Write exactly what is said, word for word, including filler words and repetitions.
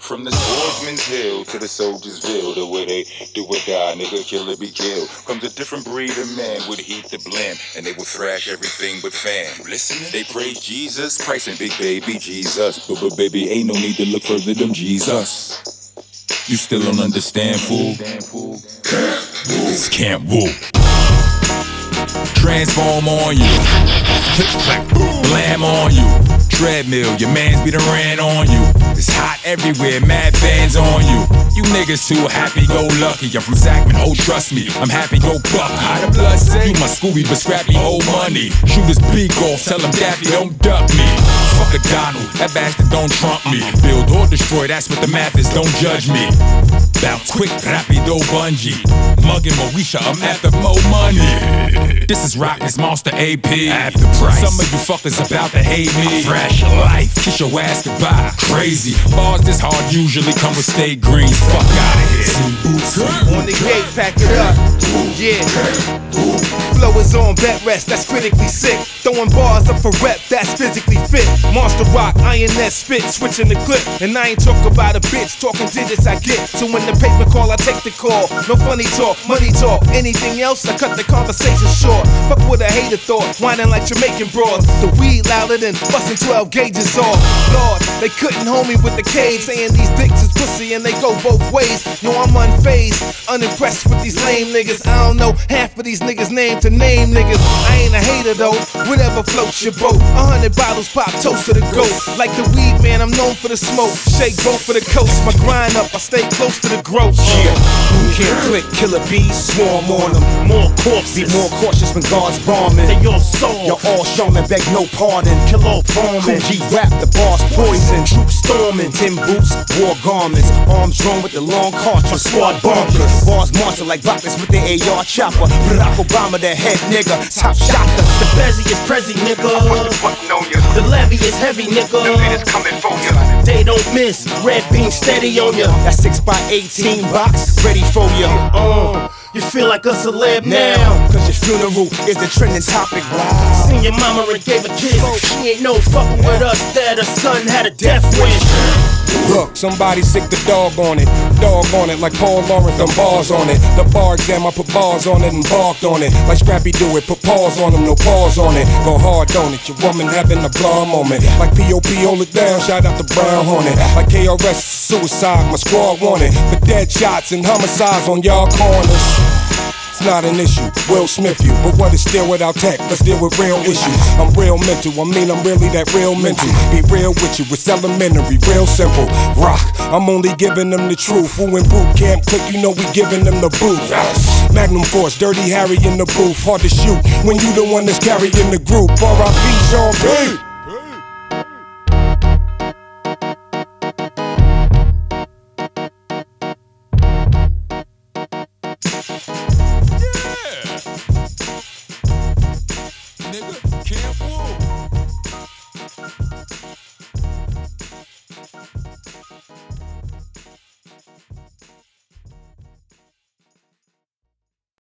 From the swordsman's hill to the soldiersville, the way they do or die, nigga, kill or be killed. Comes a different breed of men with heat to blend, and they will thrash everything but fan. You listening? They praise Jesus, Christ and big baby Jesus. But, but baby, ain't no need to look further than Jesus. You still don't understand, fool? It's Camp Woo. Transform on you, click clack, blam on you. Treadmill, your mans be done ran on you. It's hot everywhere, mad fans on you. You niggas too happy-go-lucky. I'm from Sacramento, oh trust me, I'm happy-go-buck. How the blood say? You my Scooby, but Scrappy owe money. Shoot his beak off, tell him Daffy don't duck me. Fuck a Donald, that bastard don't trump me. Build or destroy, that's what the math is, don't judge me. Bounce quick, rapido bungee. Mugging Moesha, I'm after more money. This is Rock, this Monster A P. After price. Some of you fuckers about to hate me. Fresh life, kiss your ass goodbye. Crazy. Bars this hard usually come with state greens. Fuck out of here. On the gate, pack it up. Yeah. Flow is on bed rest, that's critically sick. Throwing bars up for rep, that's physically fit. Monster Rock, iron net spit, switching the clip. And I ain't talk about a bitch, talking digits I get. So when the paper call, I take the call. No funny talk, money talk. Anything else, I cut the conversation short. Fuck what a hater thought, whining like Jamaican broads. The weed louder than busting twelve gauges off. Lord, they couldn't hold me with the cage, saying these dicks is pussy and they go both ways. Yo, I'm unfazed, unimpressed with these lame niggas. I don't know half of these niggas name to name niggas. I ain't a hater though, whatever floats your boat. A hundred bottles pop, toast to the goat. Like the weed man, I'm known for the smoke. Shake both for the coast, my grind up, I stay close to the growth. Yeah, can't click, killer bees, swarm on them. More corpses, be more cautious when God's bombing. They all sold, you're all shown and beg no pardon. Kill all foremen, G rap, the bars poison. Troops storming, tin boots, war garments. Arms drawn with the long cartridge, squad bonkers. Bars monster like rockets with the A R chopper. Barack Obama, the head nigga, top shotter. The Bezzy is Prezi, nigga. The levy is heavy, nigga. Coming for you. They don't miss, red beam steady on ya. That six by eighteen box, ready for you. Uh, you feel like a celeb now. Cause your funeral is the trending topic. Seen your mama and gave a kiss. She ain't no fucking with us, that her son had a death wish. Look, somebody sick the dog on it. Dog on it like Paul Lawrence, them bars on it. The bar exam, I put bars on it and barked on it. Like Scrappy do it, put paws on them, no paws on it. Go hard on it, your woman having a blah moment. Like P O P, hold it down, shout out to Brown Hornet. Like K R S, suicide, my squad wanted. For dead shots and homicides on y'all corners. It's not an issue, Will Smith you. But what is still without tech? Let's deal with real issues. I'm real mental, I mean I'm really that real mental. Be real with you, it's elementary, real simple. Rock, I'm only giving them the truth. Who in boot camp click, you know we giving them the boot. Magnum Force, Dirty Harry in the booth. Hard to shoot when you the one that's carrying the group. R I P Sean P. Thank you.